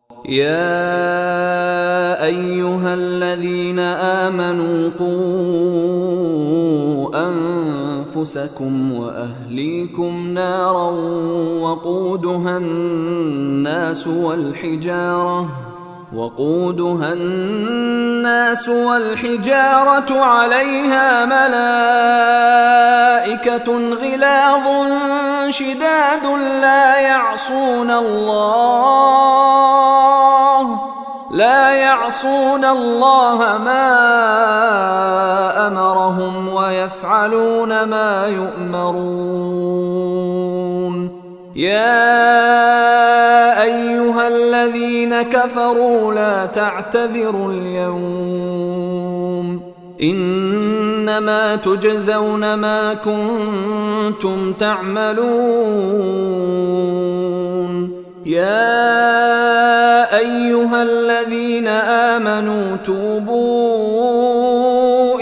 يا أيها الذين آمنوا قوا أنفسكم وأهليكم نارا وقودها الناس والحجارة عليها ملائكة غلاظ شداد لا يعصون الله ما أمرهم ويفعلون ما يؤمرون. يا أيها الذين كفروا لا تعتذروا اليوم إنما تجزون ما كنتم تعملون. يا أيها الذين آمنوا توبوا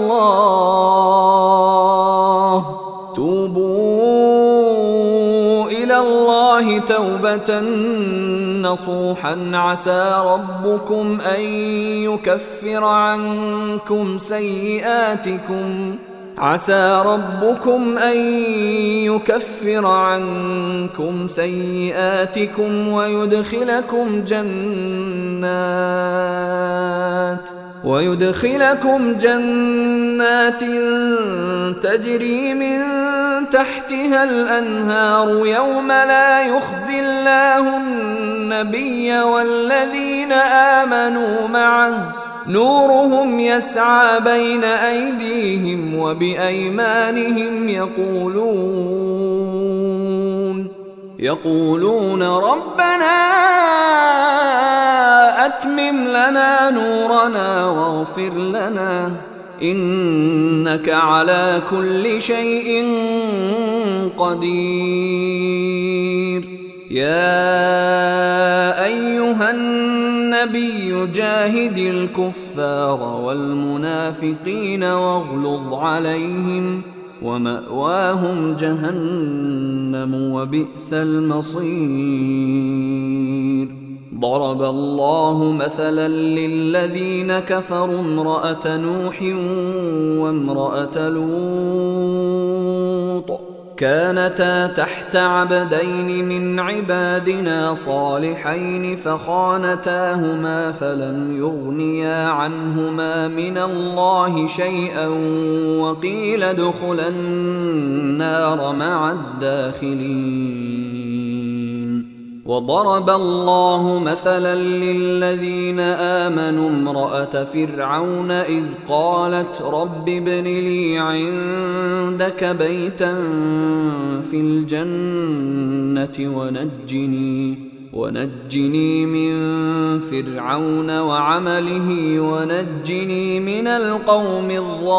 إلى الله توبة نصوحا عسى ربكم أن يكفر عنكم سيئاتكم ويدخلكم جنات تجري من تحتها الأنهار يوم لا يخزي الله النبي والذين آمنوا معه نورهم يسعى بين أيديهم وبأيمانهم يقولون ربنا أتمم لنا نورنا واغفر لنا إنك على كل شيء قدير. يا أيها النبي جاهد الكفار والمنافقين واغلظ عليهم ومأواهم جهنم وبئس المصير. ضرب الله مثلا للذين كفروا امرأة نوح وامرأة لوط كانتا تحت عبدين من عبادنا صالحين فخانتاهما فلم يغنيا عنهما من الله شيئا وقيل ادخلا النار مع الداخلين. وضرب الله مثلا للذين آمنوا امرأة فرعون إذ قالت رب ابن لي عندك بيتا في الجنة ونجني من فرعون وعمله ونجني من القوم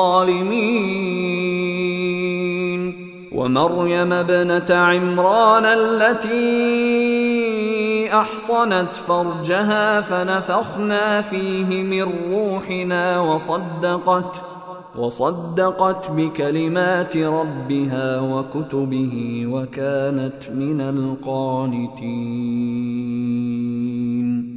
الظالمين. ومريم ابنة عمران التي أحصنت فرجها فنفخنا فيه من روحنا وصدقت بكلمات ربها وكتبه وكانت من القانتين.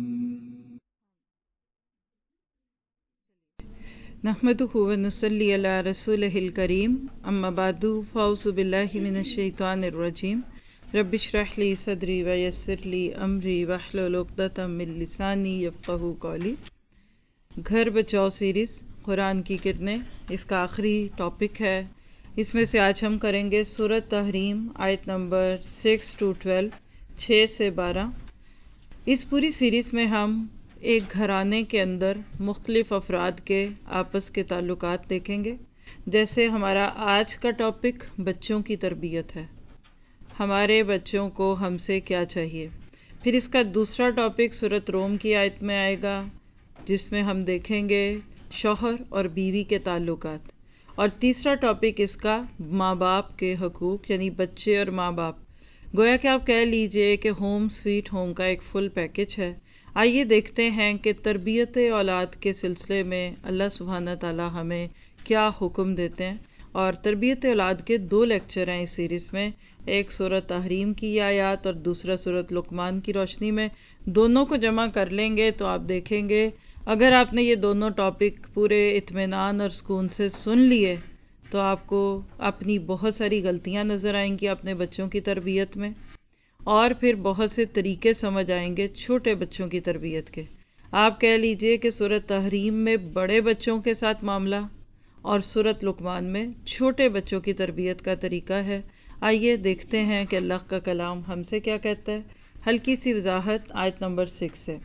नहमदुहु व नुसल्ली अला रसूलिहिल करीम अम्मा बादु फ़ाउज़ु बिल्लाहि मिनश शैतानिर रजीम रब्बि इश्रह ली सदरी व यस्सिर ली अमरी वहलुल उक़दतम मिन लिसानी यफ़क़हू क़ौली। घर बचाओ सीरीज़ कुरान की किरणें, इसका आखिरी टॉपिक है। इसमें से आज हम करेंगे सूरत तहरीम आयत नंबर 6 to 12, 6 से 12। इस पूरी सीरीज़ में हम एक घराने के अंदर मुख्तलिफ अफराद के आपस के ताल्लुकात देखेंगे। जैसे हमारा आज का टॉपिक बच्चों की तरबियत है, हमारे बच्चों को हमसे क्या चाहिए। फिर इसका दूसरा टॉपिक सूरत रोम की आयत में आएगा, जिसमें हम देखेंगे शौहर और बीवी के ताल्लुकात। और तीसरा टॉपिक इसका माँ बाप के हकूक़, यानी बच्चे और माँ बाप। गोया कि आप कह लीजिए कि होम स्वीट होम का एक फुल पैकेज है। आइए देखते हैं कि तरबियत औलाद के सिलसिले में अल्लाह सुब्हाना ताला हमें क्या हुक्म देते हैं اور تربیت اولاد کے 2 لیکچر ہیں اس سیریز میں، ایک سورۃ تحریم کی آیات اور دوسرا سورۃ لقمان کی روشنی میں۔ دونوں کو جمع کر لیں گے تو آپ دیکھیں گے اگر آپ نے یہ دونوں ٹاپک پورے اطمینان اور سکون سے سن لیے تو آپ کو اپنی بہت ساری غلطیاں نظر آئیں گی اپنے بچوں کی تربیت میں، اور پھر بہت سے طریقے سمجھ آئیں گے چھوٹے بچوں کی تربیت کے۔ آپ کہہ لیجئے کہ سورۃ تحریم میں بڑے بچوں کے ساتھ معاملہ اور سورۃ لقمان میں چھوٹے بچوں کی تربیت کا طریقہ ہے۔ آئیے دیکھتے ہیں کہ اللہ کا کلام ہم سے کیا کہتا ہے۔ ہلکی سی وضاحت آیت نمبر 6 سے۔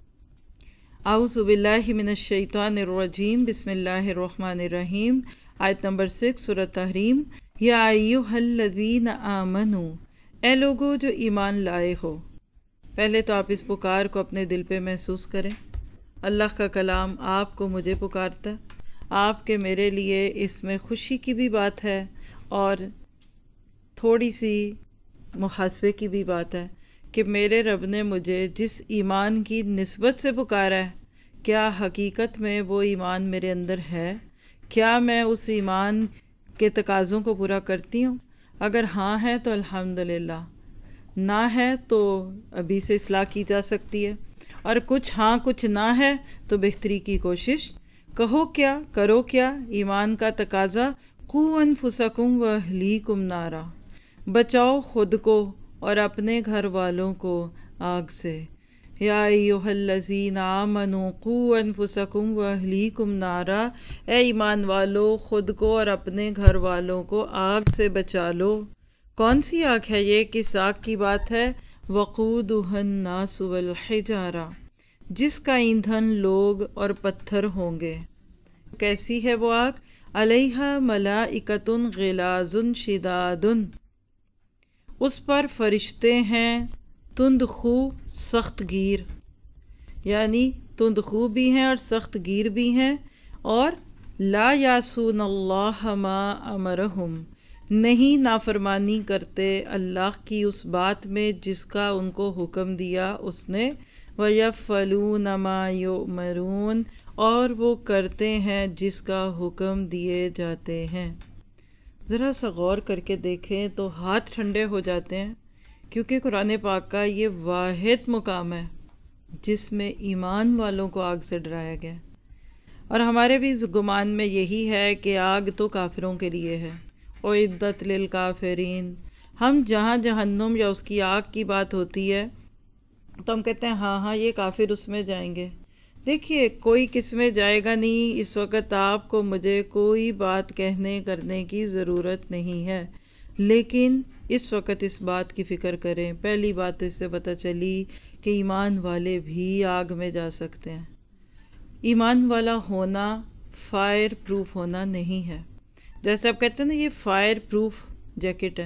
اعوذ باللہ من الشیطان الرجیم، بسم اللہ الرحمن الرحیم۔ آیت نمبر 6 سورۃ تحریم۔ یا ایھا الذین آمنوا، اے لوگو جو ایمان لائے ہو۔ پہلے تو آپ اس پکار کو اپنے دل پہ محسوس کریں۔ اللہ کا کلام آپ کو مجھے پکارتا ہے، آپ کے میرے لیے اس میں خوشی کی بھی بات ہے اور تھوڑی سی محاسبے کی بھی بات ہے کہ میرے رب نے مجھے جس ایمان کی نسبت سے پکارا ہے، کیا حقیقت میں وہ ایمان میرے اندر ہے؟ کیا میں اس ایمان کے تقاضوں کو پورا کرتی ہوں؟ اگر ہاں ہے تو الحمدللہ، نہ ہے تو ابھی سے اصلاح کی جا سکتی ہے، اور کچھ ہاں کچھ نہ ہے تو بہتری کی کوشش۔ کہو کیا کرو کیا؟ ایمان کا تقاضا قوا انفسکم واہلیکم نارا، بچاؤ خود کو اور اپنے گھر والوں کو آگ سے۔ یا ایھا الذین آمنوا قوا انفسکم واہلیکم نارا، اے ایمان والو خود کو اور اپنے گھر والوں کو آگ سے بچا لو۔ کون سی آگ ہے یہ؟ کس آگ کی بات ہے؟ وقودھا الناس والحجارہ، جس کا ایندھن لوگ اور پتھر ہوں گے۔ کیسی ہے وہ آگ؟ علیہا ملائکۃ غلاظ شداد، اس پر فرشتے ہیں تند خو سخت گیر، یعنی تند خو بھی ہیں اور سخت گیر بھی ہیں، اور لا یعصون اللہ ما امرہم، نہیں نافرمانی کرتے اللہ کی اس بات میں جس کا ان کو حکم دیا اس نے۔ وَيَفْعَلُونَ مَا يُؤْمَرُونَ، اور وہ کرتے ہیں جس کا حکم دیے جاتے ہیں۔ ذرا سا غور کر کے دیکھیں تو ہاتھ ٹھنڈے ہو جاتے ہیں، کیونکہ قرآن پاک کا یہ واحد مقام ہے جس میں ایمان والوں کو آگ سے ڈرایا گیا، اور ہمارے بھی گمان میں یہی ہے کہ آگ تو کافروں کے لیے ہے۔ اعدت للکافرین، ہم جہاں جہنم یا اس کی آگ کی بات ہوتی ہے تو ہم کہتے ہیں ہاں یہ کافر اس میں جائیں گے۔ دیکھیے کوئی کس میں جائے گا نہیں، اس وقت آپ کو مجھے کوئی بات کہنے کرنے کی ضرورت نہیں ہے، لیکن اس وقت اس بات کی فکر کریں۔ پہلی بات تو اس سے پتہ چلی کہ ایمان والے بھی آگ میں جا سکتے ہیں۔ ایمان والا ہونا فائر پروف ہونا نہیں ہے۔ جیسے آپ کہتے ہیں نا یہ فائر پروف جیکٹ ہے،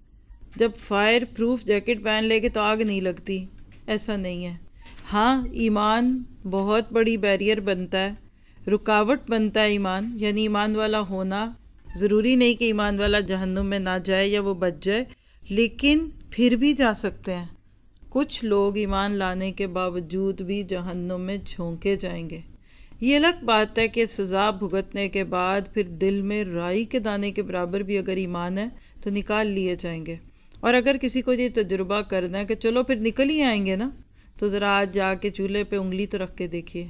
جب فائر پروف جیکٹ پہن لے گے تو آگ نہیں لگتی، ایسا نہیں ہے۔ ہاں ایمان بہت بڑی بیریئر بنتا ہے، رکاوٹ بنتا ہے ایمان، یعنی ایمان والا ہونا ضروری نہیں کہ ایمان والا جہنم میں نہ جائے یا وہ بچ جائے، لیکن پھر بھی جا سکتے ہیں۔ کچھ لوگ ایمان لانے کے باوجود بھی جہنم میں جھونکے جائیں گے۔ یہ الگ بات ہے کہ سزا بھگتنے کے بعد پھر دل میں رائی کے دانے کے برابر بھی اگر ایمان ہے تو نکال لیے جائیں گے۔ اور اگر کسی کو یہ تجربہ کرنا ہے کہ چلو پھر نکل ہی آئیں گے نا، تو ذرا آج جا کے چولہے پہ انگلی تو رکھ کے دیکھیے،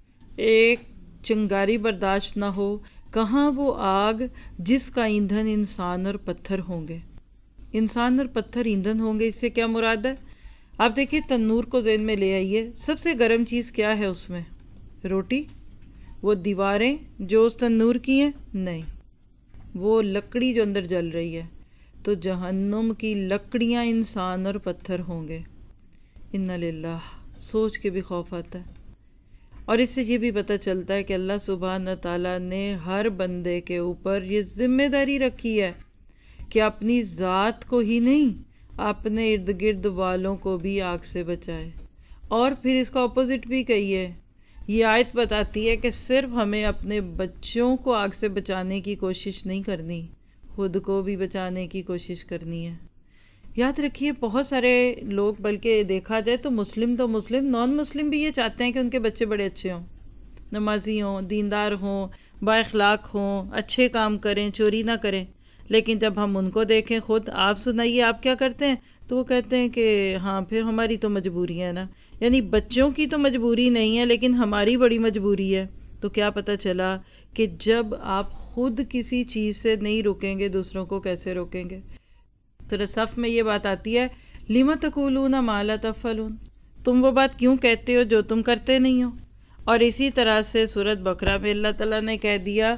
ایک چنگاری برداشت نہ ہو، کہاں وہ آگ جس کا ایندھن انسان اور پتھر ہوں گے۔ انسان اور پتھر ایندھن ہوں گے، اس سے کیا مراد ہے؟ آپ دیکھیے تنور کو ذہن میں لے آئیے، سب سے گرم چیز کیا ہے اس میں؟ روٹی۔ وہ دیواریں جو اس تنور کی ہیں؟ نہیں، وہ لکڑی جو اندر جل رہی ہے۔ تو جہنم کی لکڑیاں انسان اور پتھر ہوں گے۔ انا للہ، سوچ کے بھی خوف آتا ہے۔ اور اس سے یہ بھی پتہ چلتا ہے کہ اللہ سبحانہ تعالیٰ نے ہر بندے کے اوپر یہ ذمہ داری رکھی ہے کہ اپنی ذات کو ہی نہیں، اپنے ارد گرد والوں کو بھی آگ سے بچائے۔ اور پھر اس کا اپوزٹ بھی کہیے، یہ آیت بتاتی ہے کہ صرف ہمیں اپنے بچوں کو آگ سے بچانے کی کوشش نہیں کرنی، خود کو بھی بچانے کی کوشش کرنی ہے۔ یاد رکھیے بہت سارے لوگ، بلکہ دیکھا جائے تو مسلم نان مسلم بھی یہ چاہتے ہیں کہ ان کے بچے بڑے اچھے ہوں، نمازی ہوں، دیندار ہوں، با اخلاق ہوں، اچھے کام کریں، چوری نہ کریں، لیکن جب ہم ان کو دیکھیں خود آپ سنائیے آپ کیا کرتے ہیں، تو وہ کہتے ہیں کہ ہاں پھر ہماری تو مجبوری ہے نا. یعنی بچوں کی تو مجبوری نہیں ہے لیکن ہماری بڑی مجبوری ہے. تو کیا پتہ چلا کہ جب آپ خود کسی چیز سے نہیں روکیں گے دوسروں کو کیسے روکیں گے. تو صف میں یہ بات آتی ہے لِمَ تَقُولُونَ مَا لَا تَفْعَلُونَ، تم وہ بات کیوں کہتے ہو جو تم کرتے نہیں ہو. اور اسی طرح سے سورۃ بقرہ میں اللہ تعالیٰ نے کہہ دیا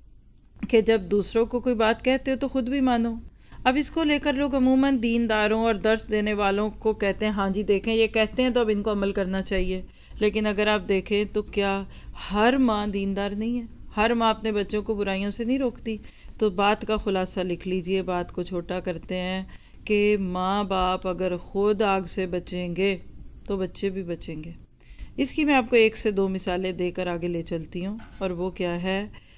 کہ جب دوسروں کو کوئی بات کہتے ہو تو خود بھی مانو. اب اس کو لے کر لوگ عموماً دینداروں اور درس دینے والوں کو کہتے ہیں ہاں جی دیکھیں یہ کہتے ہیں تو اب ان کو عمل کرنا چاہیے. لیکن اگر آپ دیکھیں تو کیا ہر ماں دیندار نہیں ہے؟ ہر ماں اپنے بچوں کو برائیوں سے نہیں روکتی. تو بات کا خلاصہ لکھ لیجئے، بات کو چھوٹا کرتے ہیں کہ ماں باپ اگر خود آگ سے بچیں گے تو بچے بھی بچیں گے. اس کی میں آپ کو 1 سے 2 مثالیں دے کر آگے لے چلتی ہوں. اور وہ کیا ہے،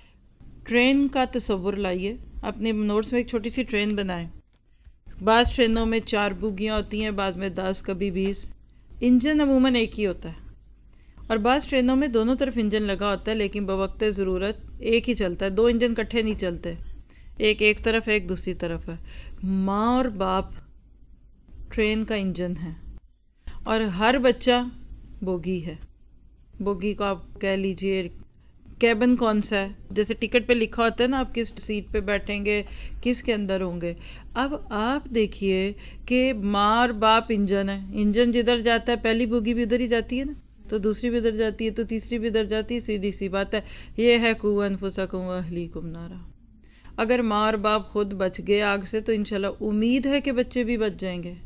ٹرین کا تصور لائیے، اپنے نوٹس میں ایک چھوٹی سی ٹرین بنائیں. بعض ٹرینوں میں 4 بوگیاں ہوتی ہیں، بعض میں 10، کبھی 20. انجن عموماً ایک ہی ہوتا ہے. اور بعض ٹرینوں میں دونوں طرف انجن لگا ہوتا ہے لیکن بوقت ضرورت ایک ہی چلتا ہے، 2 انجن کٹھے نہیں چلتے، ایک طرف ہے ایک دوسری طرف ہے. ماں اور باپ ٹرین کا انجن ہے اور ہر بچہ بوگی ہے. بوگی کو آپ کہہ لیجئے کیبن کون سا ہے، جیسے ٹکٹ پہ لکھا ہوتا ہے نا آپ کس سیٹ پہ بیٹھیں گے، کس کے اندر ہوں گے. اب آپ دیکھیے کہ ماں اور باپ انجن ہے، انجن جدھر جاتا ہے پہلی بوگی بھی ادھر ہی جاتی ہے نا، تو دوسری بھی ادھر جاتی ہے، تو تیسری بھی ادھر جاتی ہے. سیدھی سی بات ہے. یہ ہے قُوُّ أَنفُسَكُمْ وَأَهْلِيكُمْ نَارًا. اگر ماں اور باپ خود بچ گئے آگ سے تو انشاءاللہ امید ہے کہ بچے بھی بچ جائیں گے.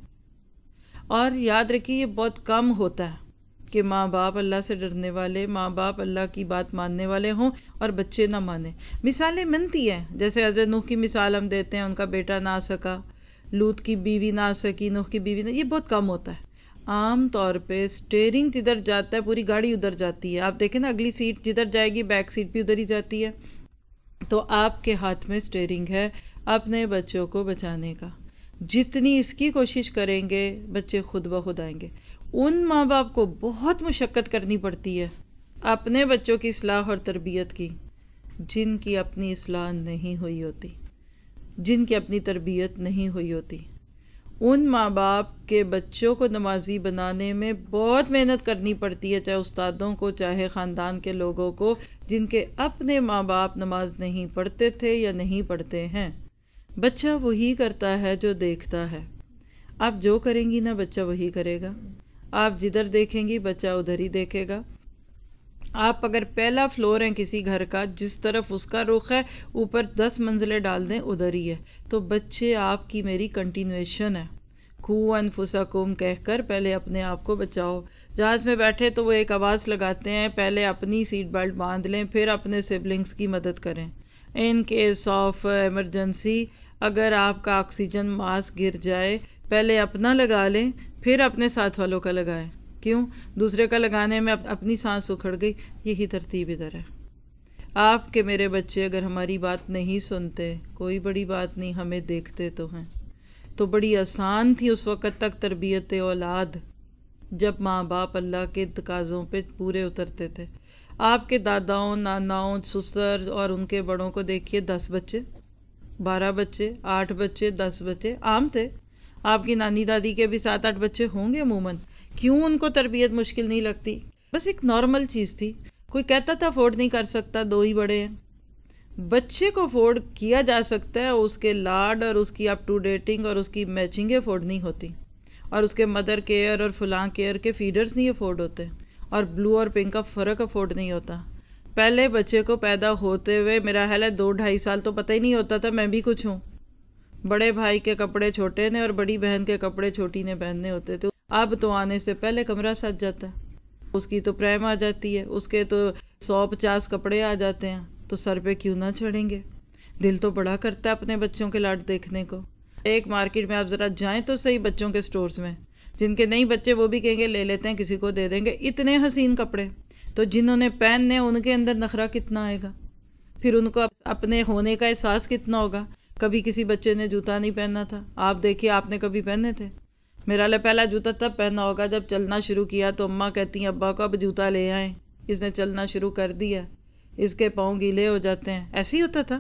اور یاد رکھیے یہ بہت کم ہوتا ہے کہ ماں باپ اللہ سے ڈرنے والے، ماں باپ اللہ کی بات ماننے والے ہوں اور بچے نہ مانیں. مثالیں بنتی ہیں، جیسے حضرت نوح کی مثال ہم دیتے ہیں، ان کا بیٹا نہ آ سکا، لوط کی بیوی نہ آ سکی، نوح کی بیوی نہ، یہ بہت کم ہوتا ہے. عام طور پہ سٹیئرنگ جدھر جاتا ہے پوری گاڑی ادھر جاتی ہے. آپ دیکھیں نا اگلی سیٹ جدھر جائے گی بیک سیٹ بھی ادھر ہی جاتی ہے. تو آپ کے ہاتھ میں سٹیئرنگ ہے اپنے بچوں کو بچانے کا. جتنی اس کی کوشش کریں گے بچے خود بخود آئیں گے. ان ماں باپ کو بہت مشقت کرنی پڑتی ہے اپنے بچوں کی اصلاح اور تربیت کی جن کی اپنی اصلاح نہیں ہوئی ہوتی، جن کی اپنی تربیت نہیں ہوئی ہوتی. ان ماں باپ کے بچوں کو نمازی بنانے میں بہت محنت کرنی پڑتی ہے، چاہے استادوں کو چاہے خاندان کے لوگوں کو جن کے اپنے ماں باپ نماز نہیں پڑھتے تھے یا نہیں پڑھتے ہیں. بچہ وہی کرتا ہے جو دیکھتا ہے. آپ جو کریں گی نا بچہ وہی کرے گا، آپ جدھر دیکھیں گی بچہ ادھر ہی دیکھے گا. آپ اگر پہلا فلور ہے کسی گھر کا، جس طرف اس کا رخ ہے اوپر 10 منزلیں ڈال دیں ادھر ہی ہے. تو بچے آپ کی میری کنٹینویشن ہے. قُوُّ أَنفُسَكُمْ کہہ کر پہلے اپنے آپ کو بچاؤ. جہاز میں بیٹھے تو وہ ایک آواز لگاتے ہیں پہلے اپنی سیٹ بیلٹ باندھ لیں پھر اپنے سبلنگز کی مدد کریں. ان کیس آف ایمرجنسی اگر آپ کا آکسیجن ماسک گر جائے پہلے اپنا لگا لیں پھر اپنے ساتھ والوں کا لگائیں. کیوں؟ دوسرے کا لگانے میں اپنی سانس اکھڑ گئی. یہی ترتیب ادھر ہے. آپ کے میرے بچے اگر ہماری بات نہیں سنتے کوئی بڑی بات نہیں، ہمیں دیکھتے تو ہیں. تو بڑی آسان تھی اس وقت تک تربیت اولاد جب ماں باپ اللہ کے تقاضوں پہ پورے اترتے تھے. آپ کے داداؤں، ناناؤں، سسر اور ان کے بڑوں کو دیکھیے، 10 بچے، 12 بچے، 8 بچے، 10 بچے عام تھے. آپ کی نانی دادی کے بھی 7-8 بچے ہوں گے عموماً. کیوں ان کو تربیت مشکل نہیں لگتی؟ بس ایک نارمل چیز تھی. کوئی کہتا تھا افورڈ نہیں کر سکتا، 2 ہی بڑے ہیں. بچے کو افورڈ کیا جا سکتا ہے، اس کے لاڈ اور اس کی اپ ٹو ڈیٹنگ اور اس کی میچنگ افورڈ نہیں ہوتی، اور اس کے مدر کیئر اور فلاں کیئر کے فیڈرز نہیں افورڈ ہوتے، اور بلو اور پنک کا فرق افورڈ نہیں ہوتا. پہلے بچے کو پیدا ہوتے ہوئے میرا خیال ہے 2-2.5 سال تو پتہ ہی نہیں ہوتا تھا میں بھی کچھ ہوں. بڑے بھائی کے کپڑے چھوٹے نے اور بڑی بہن کے کپڑے چھوٹی نے پہننے ہوتے تھے. اب تو آنے سے پہلے کمرہ سج جاتا ہے، اس کی تو پرائم آ جاتی ہے، اس کے تو 150 کپڑے آ جاتے ہیں. تو سر پہ کیوں نہ چڑھیں گے؟ دل تو بڑا کرتا ہے اپنے بچوں کے لاڈ دیکھنے کو. ایک مارکیٹ میں آپ ذرا جائیں تو صحیح بچوں کے سٹورز میں، جن کے نہیں بچے وہ بھی کہیں گے لے لیتے ہیں کسی کو دے دیں گے. اتنے حسین کپڑے، تو جنہوں نے پہننے ان کے اندر نخرہ کتنا آئے گا، پھر ان کو اپنے ہونے کا احساس کتنا ہوگا. کبھی کسی بچے نے جوتا نہیں پہنا تھا، آپ دیکھیے آپ نے کبھی پہنے تھے؟ میرا پہلا جوتا تب پہنا ہوگا جب چلنا شروع کیا تو اماں کہتی ہیں ابا کو اب جوتا لے آئیں، اس نے چلنا شروع کر دیا. اس کے پاؤں گیلے ہو جاتے ہیں، ایسے ہی ہوتا تھا۔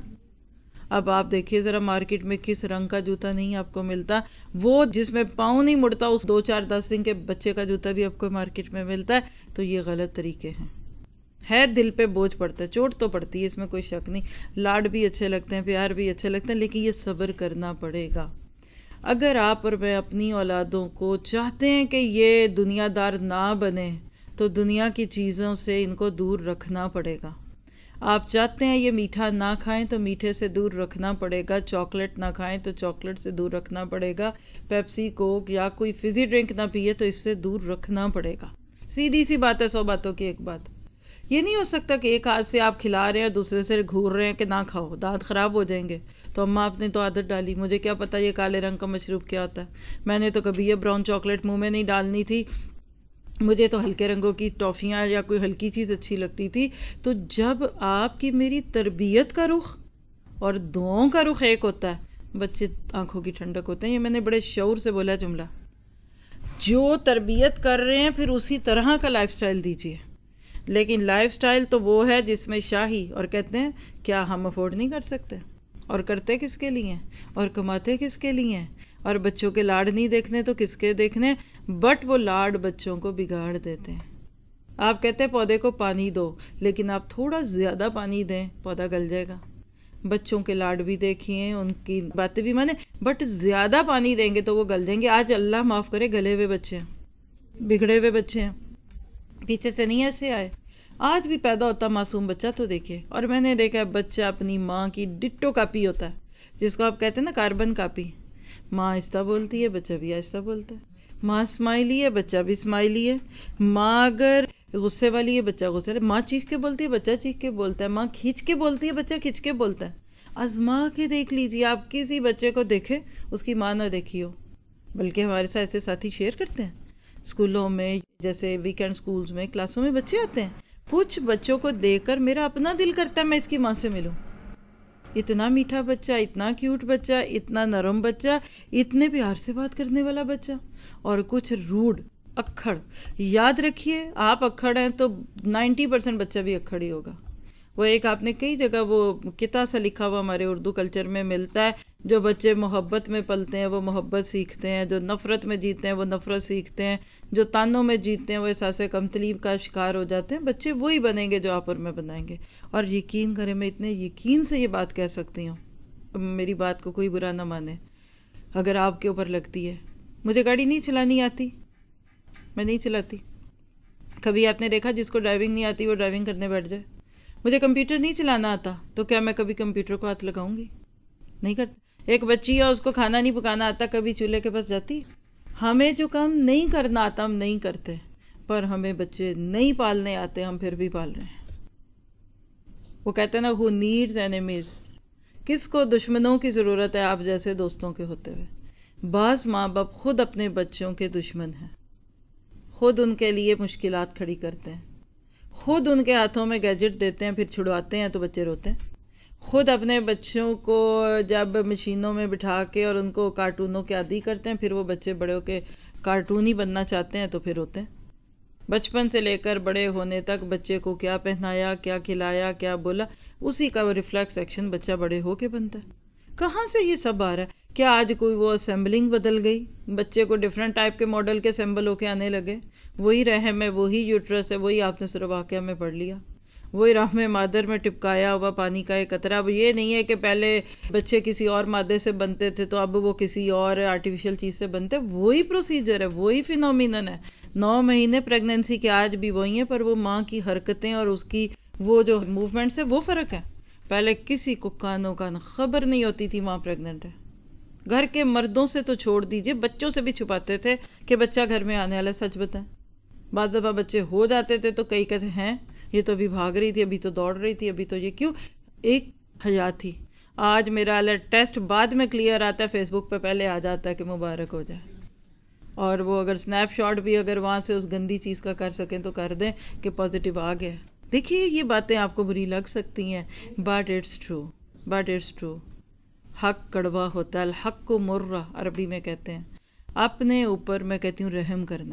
اب آپ دیکھیے ذرا مارکیٹ میں کس رنگ کا جوتا نہیں آپ کو ملتا، وہ جس میں پاؤں نہیں مڑتا اس 2-4-10 دن کے بچے کا جوتا بھی آپ کو مارکیٹ میں ملتا ہے۔ تو یہ غلط طریقے ہیں، ہے دل پہ بوجھ پڑتا ہے، چوٹ تو پڑتی ہے، اس میں کوئی شک نہیں، لاڈ بھی اچھے لگتے ہیں، پیار بھی اچھے لگتے ہیں، لیکن یہ صبر کرنا پڑے گا۔ اگر آپ اور میں اپنی اولادوں کو چاہتے ہیں کہ یہ دنیا دار نہ بنے تو دنیا کی چیزوں سے ان کو دور رکھنا پڑے گا۔ آپ چاہتے ہیں یہ میٹھا نہ کھائیں تو میٹھے سے دور رکھنا پڑے گا، چاکلیٹ نہ کھائیں تو چاکلیٹ سے دور رکھنا پڑے گا، پیپسی کوک یا کوئی فزی ڈرنک نہ پیے تو اس سے دور رکھنا پڑے گا۔ سیدھی سی بات ہے، 100 باتوں کی ایک بات۔ یہ نہیں ہو سکتا کہ ایک ہاتھ سے آپ کھلا رہے ہیں دوسرے سے گھور رہے ہیں کہ نہ کھاؤ، دانت خراب ہو جائیں گے۔ تو اماں آپ نے تو عادت ڈالی، مجھے کیا پتا یہ کالے رنگ کا مشروب کیا ہوتا ہے، میں نے تو کبھی یہ براؤن چاکلیٹ منہ میں نہیں ڈالنی تھی، مجھے تو ہلکے رنگوں کی ٹافیاں یا کوئی ہلکی چیز اچھی لگتی تھی۔ تو جب آپ کی میری تربیت کا رخ اور دعاؤں کا رخ ایک ہوتا ہے، بچے آنکھوں کی ٹھنڈک ہوتے ہیں۔ یہ میں نے بڑے شعور سے بولا جملہ، جو تربیت کر رہے ہیں پھر اسی طرح کا لائف سٹائل دیجیے۔ لیکن لائف سٹائل تو وہ ہے جس میں شاہی، اور کہتے ہیں کیا ہم افورڈ نہیں کر سکتے، اور کرتے کس کے لیے ہیں، اور کماتے کس کے لیے ہیں، اور بچوں کے لاڈ نہیں دیکھنے تو کس کے دیکھنے، بٹ وہ لاڈ بچوں کو بگاڑ دیتے ہیں۔ آپ کہتے ہیں پودے کو پانی دو، لیکن آپ تھوڑا زیادہ پانی دیں پودا گل جائے گا۔ بچوں کے لاڈ بھی دیکھیے، ان کی باتیں بھی مانیں، بٹ زیادہ پانی دیں گے تو وہ گل جائیں گے۔ آج اللہ معاف کرے گلے ہوئے بچے ہیں، بگڑے ہوئے بچے ہیں، پیچھے سے نہیں ایسے آئے۔ آج بھی پیدا ہوتا معصوم بچہ تو دیکھیے، اور میں نے دیکھا بچہ اپنی ماں کی ڈٹو کاپی ہوتا ہے، جس کو آپ کہتے ہیں نا کاربن کاپی۔ ماں آہستہ بولتی ہے، بچہ بھی آہستہ بولتا ہے، ماں اسمائلی ہے، بچہ بھی اسمائلی ہے، ماں اگر غصے والی ہے، بچہ غصے والا، ماں چیخ کے بولتی ہے، بچہ چیخ کے بولتا ہے، ماں کھینچ کے بولتی ہے، بچہ کھینچ کے بولتا ہے۔ آزما کے دیکھ لیجیے، آپ کسی بچے کو دیکھیں اس کی ماں نہ دیکھی ہو، بلکہ ہمارے ساتھ ایسے ساتھی شیئر کرتے ہیں اسکولوں میں، جیسے ویکینڈ اسکولز میں کلاسوں میں بچے آتے ہیں، کچھ بچوں کو دیکھ کر میرا اپنا دل کرتا ہے میں اس کی ماں سے ملوں۔ اتنا میٹھا بچہ، اتنا کیوٹ بچہ، اتنا نرم بچہ، اتنے پیار سے بات کرنے والا بچہ، اور کچھ روڈ اکھڑ۔ یاد رکھیے آپ اکھڑ ہیں تو 90% بچہ بھی اکھڑ ہی ہوگا۔ وہ ایک آپ نے کئی جگہ وہ کتا سا لکھا ہوا ہمارے اردو کلچر میں ملتا ہے، جو بچے محبت میں پلتے ہیں وہ محبت سیکھتے ہیں، جو نفرت میں جیتے ہیں وہ نفرت سیکھتے ہیں، جو تانوں میں جیتے ہیں وہ احساس کمتری کا شکار ہو جاتے ہیں۔ بچے وہی بنیں گے جو آپ اور میں بنائیں گے۔ اور یقین کریں، میں اتنے یقین سے یہ بات کہہ سکتی ہوں، میری بات کو کوئی برا نہ مانے اگر آپ کے اوپر لگتی ہے۔ مجھے گاڑی نہیں چلانی آتی، میں نہیں چلاتی۔ کبھی آپ نے دیکھا جس کو ڈرائیونگ نہیں آتی وہ ڈرائیونگ کرنے بیٹھ جائے؟ مجھے کمپیوٹر نہیں چلانا آتا تو کیا میں کبھی کمپیوٹر کو ہاتھ لگاؤں گی؟ نہیں کرتی۔ ایک بچی ہے اس کو کھانا نہیں پکانا آتا، کبھی چولہے کے پاس جاتی؟ ہمیں جو کام نہیں کرنا آتا ہم نہیں کرتے، پر ہمیں بچے نہیں پالنے آتے ہم پھر بھی پال رہے ہیں۔ وہ کہتے ہیں نا who needs enemies، کس کو دشمنوں کی ضرورت ہے آپ جیسے دوستوں کے ہوتے ہوئے۔ بعض ماں باپ خود اپنے بچوں کے دشمن ہیں، خود ان کے لیے مشکلات کھڑی کرتے ہیں، خود ان کے ہاتھوں میں گیجٹ دیتے ہیں، پھر چھڑواتے ہیں تو بچے روتے ہیں۔ خود اپنے بچوں کو جب مشینوں میں بٹھا کے اور ان کو کارٹونوں کے عادی کرتے ہیں، پھر وہ بچے بڑے ہو کے کارٹونی بننا چاہتے ہیں تو پھر روتے ہیں۔ بچپن سے لے کر بڑے ہونے تک بچے کو کیا پہنایا، کیا کھلایا، کیا بولا، اسی کا ریفلیکس ایکشن بچہ بڑے ہو کے بنتا ہے۔ کہاں سے یہ سب آ رہا ہے؟ کیا آج کوئی وہ اسمبلنگ بدل گئی، بچے کو ڈیفرنٹ ٹائپ کے ماڈل کے اسمبل ہو کے آنے لگے؟ وہی رحم ہے، وہی یوٹرس ہے، وہی آپ نے صرف واقعہ میں پڑھ لیا، وہی رحم مادر میں ٹپکایا ہوا پانی کا ایک قطرہ۔ اب یہ نہیں ہے کہ پہلے بچے کسی اور مادے سے بنتے تھے تو اب وہ کسی اور آرٹیفیشل چیز سے بنتے، وہی پروسیجر ہے، وہی فینومینن ہے۔ 9 مہینے پریگننسی کے آج بھی وہی ہیں، پر وہ ماں کی حرکتیں اور اس کی وہ جو موومنٹس ہے وہ فرق ہے۔ پہلے کسی کو کانوں کان خبر نہیں ہوتی تھی ماں پریگننٹ ہے، گھر کے مردوں سے تو چھوڑ دیجئے، بچوں سے بھی چھپاتے تھے کہ بچہ گھر میں آنے والا، سچ بتائیں۔ بعض دفعہ بچے ہو جاتے تھے تو کئی کہتے ہیں یہ تو ابھی بھاگ رہی تھی، ابھی تو دوڑ رہی تھی، ابھی تو یہ کیوں؟ ایک حیات تھی۔ آج میرا ٹیسٹ بعد میں کلیئر آتا ہے، فیس بک پہ پہلے آ جاتا ہے کہ مبارک ہو جائے، اور وہ اگر سنیپ شاٹ بھی اگر وہاں سے اس گندی چیز کا کر سکیں تو کر دیں کہ پازیٹیو آ گیا۔ دیکھیے یہ باتیں آپ کو بری لگ سکتی ہیں، but it's true, but it's true. حق کڑوا ہوتا ہے، الحق کو مرہ عربی میں کہتے ہیں۔ اپنے اوپر میں کہتی ہوں رحم کرنا ہے،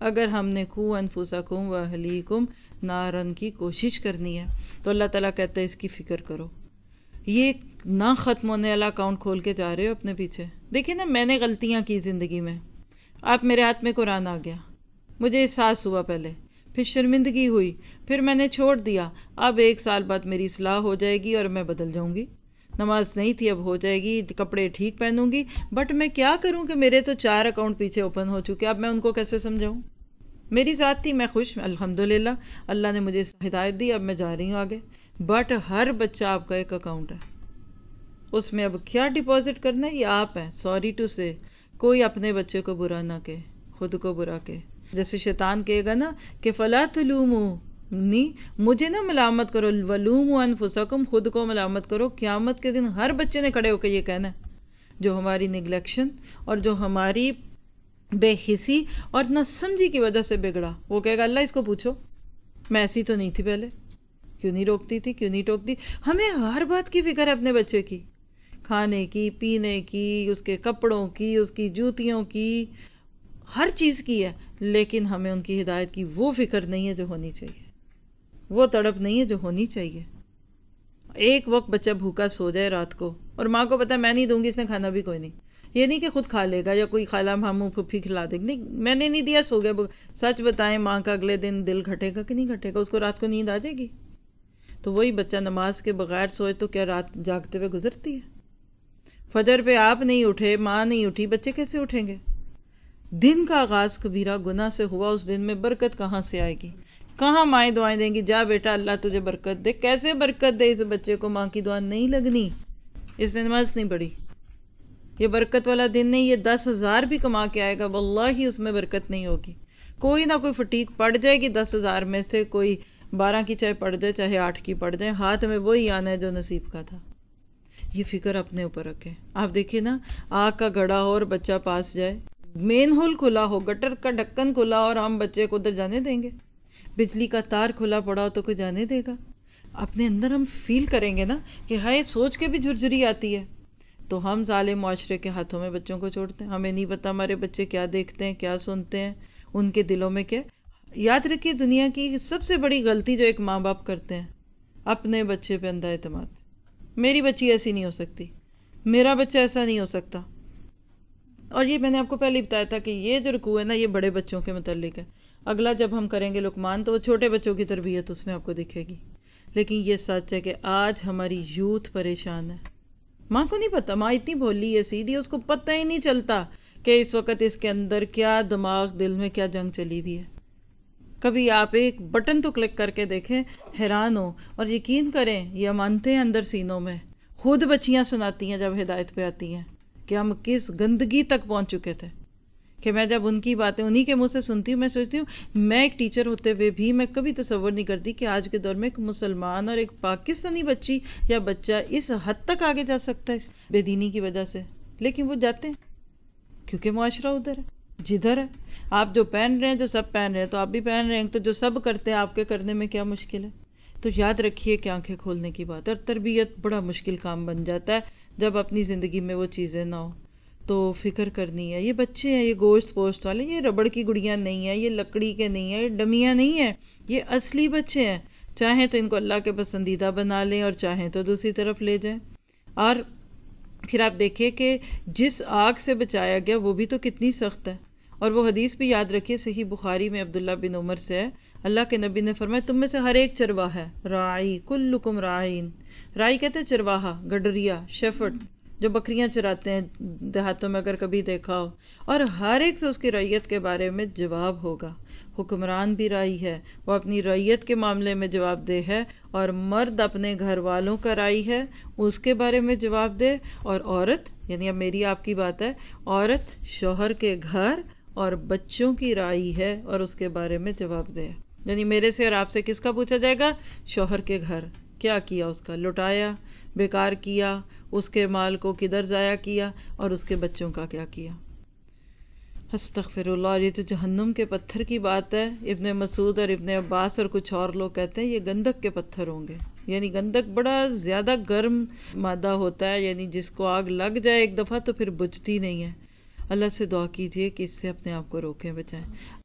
اگر ہم نے قوا انفسکم واہلیکم نارن کی کوشش کرنی ہے تو اللہ تعالیٰ کہتا ہے اس کی فکر کرو. یہ نہ ختم ہونے والا اکاؤنٹ کھول کے جا رہے ہو اپنے پیچھے. دیکھیں نا، میں نے غلطیاں کی زندگی میں، اب میرے ہاتھ میں قرآن آ گیا، مجھے احساس ہوا، پہلے پھر شرمندگی ہوئی، پھر میں نے چھوڑ دیا. اب 1 سال بعد میری اصلاح ہو جائے گی اور میں بدل جاؤں گی. نماز نہیں تھی اب ہو جائے گی، کپڑے ٹھیک پہنوں گی. بٹ میں کیا کروں کہ میرے تو 4 اکاؤنٹ پیچھے اوپن ہو چکے، اب میں ان کو کیسے سمجھاؤں؟ میری ذات تھی، میں خوش، الحمدللہ اللہ نے مجھے ہدایت دی، اب میں جا رہی ہوں آگے. بٹ ہر بچہ آپ کا ایک اکاؤنٹ ہے، اس میں اب کیا ڈپازٹ کرنا ہے یہ آپ ہیں. سوری ٹو سے کوئی اپنے بچے کو برا نہ کہے، خود کو برا کہے. جیسے شیطان کہے گا نا کہ فلا تلومونی، مجھے نہ ملامت کرو، ولوموا انفسکم، خود کو ملامت کرو. قیامت کے دن ہر بچے نے کھڑے ہو کے یہ کہنا ہے، جو ہماری نیگلیکشن اور جو ہماری بے حسی اور نہ سمجھی کی وجہ سے بگڑا، وہ کہے گا اللہ اس کو پوچھو، میں ایسی تو نہیں تھی پہلے، کیوں نہیں روکتی تھی، کیوں نہیں ٹوکتی. ہمیں ہر بات کی فکر ہے اپنے بچے کی، کھانے کی، پینے کی، اس کے کپڑوں کی، اس کی جوتیوں کی، ہر چیز کی ہے. لیکن ہمیں ان کی ہدایت کی وہ فکر نہیں ہے جو ہونی چاہیے، وہ تڑپ نہیں ہے جو ہونی چاہیے. ایک وقت بچہ بھوکا سو جائے رات کو اور ماں کو پتا میں نہیں دوں گی، اس نے کھانا بھی کوئی نہیں، یہ نہیں کہ خود کھا لے گا یا کوئی خالہ ماموں پھپھی کھلا دے گی، نہیں، میں نے نہیں دیا، سو گیا. سچ بتائیں، ماں کا اگلے دن دل گھٹے گا کہ نہیں گھٹے گا؟ اس کو رات کو نیند آ جائے گی. تو وہی بچہ نماز کے بغیر سوئے تو کیا رات جاگتے ہوئے گزرتی ہے؟ فجر پہ آپ نہیں اٹھے، ماں نہیں اٹھی، بچے کیسے اٹھیں گے؟ دن کا آغاز کبیرہ گناہ سے ہوا، اس دن میں برکت کہاں سے آئے گی؟ کہاں مائیں دعائیں دیں گی جا بیٹا اللہ تجھے برکت دے؟ کیسے برکت دے اس بچے کو؟ ماں کی دعا نہیں لگنی، اس نے نماز نہیں پڑھی. یہ برکت والا دن نہیں. یہ 10,000 بھی کما کے آئے گا، واللہ اس میں برکت نہیں ہوگی. کوئی نہ کوئی فٹیک پڑ جائے گی 10,000 میں سے، کوئی 12 کی چاہے پڑ جائے چاہے 8 کی پڑ جائے، ہاتھ میں وہی آنا ہے جو نصیب کا تھا. یہ فکر اپنے اوپر رکھیں. آپ دیکھیں نا، آگ کا گڑھا ہو اور بچہ پاس جائے، مین ہول کھلا ہو، گٹر کا ڈھکن کھلا ہو اور ہم بچے کو ادھر جانے دیں گے؟ بجلی کا تار کھلا پڑا ہو تو کوئی جانے دے گا؟ اپنے اندر ہم فیل کریں گے نا کہ ہائے، سوچ کے بھی جھرجھری آتی ہے. تو ہم ظالم معاشرے کے ہاتھوں میں بچوں کو چھوڑتے ہیں. ہمیں نہیں پتا ہمارے بچے کیا دیکھتے ہیں، کیا سنتے ہیں، ان کے دلوں میں کیا. یاد رکھیے، دنیا کی سب سے بڑی غلطی جو ایک ماں باپ کرتے ہیں، اپنے بچے پہ اندھا اعتماد. میری بچی ایسی نہیں ہو سکتی، میرا بچہ ایسا نہیں ہو سکتا. اور یہ میں نے آپ کو پہلے بتایا تھا کہ یہ جو رکوع ہے نا، یہ بڑے بچوں کے متعلق ہے. اگلا جب ہم کریں گے لقمان تو وہ چھوٹے بچوں کی تربیت اس میں آپ کو دکھے گی. لیکن یہ سچ ہے کہ آج ہماری یوتھ پریشان ہے. ماں کو نہیں پتا، ماں اتنی بھولی ہے، سیدھی، اس کو پتہ ہی نہیں چلتا کہ اس وقت اس کے اندر کیا دماغ، دل میں کیا جنگ چلی ہوئی ہے. کبھی آپ ایک بٹن تو کلک کر کے دیکھیں، حیران ہو. اور یقین کریں، یہ امانتیں اندر سینوں میں خود بچیاں سناتی ہیں جب ہدایت پہ آتی ہیں کہ ہم کس گندگی تک پہنچ چکے تھے. کہ میں جب ان کی باتیں انہی کے منہ سے سنتی ہوں، میں سوچتی ہوں میں ایک ٹیچر ہوتے ہوئے بھی میں کبھی تصور نہیں کرتی کہ آج کے دور میں ایک مسلمان اور ایک پاکستانی بچی یا بچہ اس حد تک آگے جا سکتا ہے اس بے دینی کی وجہ سے. لیکن وہ جاتے ہیں کیونکہ معاشرہ ادھر ہے، جدھر ہے. آپ جو پہن رہے ہیں، جو سب پہن رہے ہیں تو آپ بھی پہن رہے ہیں، تو جو سب کرتے ہیں آپ کے کرنے میں کیا مشکل ہے؟ تو یاد رکھیے کہ آنکھیں کھولنے کی بات ہے. اور تربیت بڑا مشکل کام بن جاتا ہے جب اپنی زندگی میں وہ چیزیں نہ ہو. تو فکر کرنی ہے. یہ بچے ہیں، یہ گوشت پوشت والے، یہ ربڑ کی گڑیاں نہیں ہیں، یہ لکڑی کے نہیں ہیں، یہ ڈمیاں نہیں ہیں، یہ اصلی بچے ہیں. چاہیں تو ان کو اللہ کے پسندیدہ بنا لیں اور چاہیں تو دوسری طرف لے جائیں. اور پھر آپ دیکھیں کہ جس آگ سے بچایا گیا وہ بھی تو کتنی سخت ہے. اور وہ حدیث بھی یاد رکھیے، صحیح بخاری میں عبداللہ بن عمر سے ہے، اللہ کے نبی نے فرمایا تم میں سے ہر ایک چرواہا ہے. راعی کلکم راعین، راعی کہتے ہیں چرواہا، گڈریا، شیفرڈ، جو بکریاں چراتے ہیں دیہاتوں میں اگر کبھی دیکھا ہو. اور ہر ایک سے اس کی رعیت کے بارے میں جواب ہوگا. حکمران بھی راعی ہے، وہ اپنی رعیت کے معاملے میں جواب دہ ہے. اور مرد اپنے گھر والوں کا راعی ہے، اس کے بارے میں جواب دے. اور عورت، یعنی اب میری آپ کی بات ہے، عورت شوہر کے گھر اور بچوں کی راعی ہے اور اس کے بارے میں جواب دے. یعنی میرے سے اور آپ سے کس کا پوچھا جائے گا؟ شوہر کے گھر کیا کیا، اس کا لٹایا، بیکار کیا، اس کے مال کو کدھر ضائع کیا، اور اس کے بچوں کا کیا کیا. استغفر اللہ. یہ تو جہنم کے پتھر کی بات ہے. ابن مسعود اور ابن عباس اور کچھ اور لوگ کہتے ہیں یہ گندک کے پتھر ہوں گے. یعنی گندک بڑا زیادہ گرم مادہ ہوتا ہے، یعنی جس کو آگ لگ جائے ایک دفعہ تو پھر بجھتی نہیں ہے. اللہ سے دعا کیجئے کہ اس سے اپنے آپ کو روکیں، بچائیں.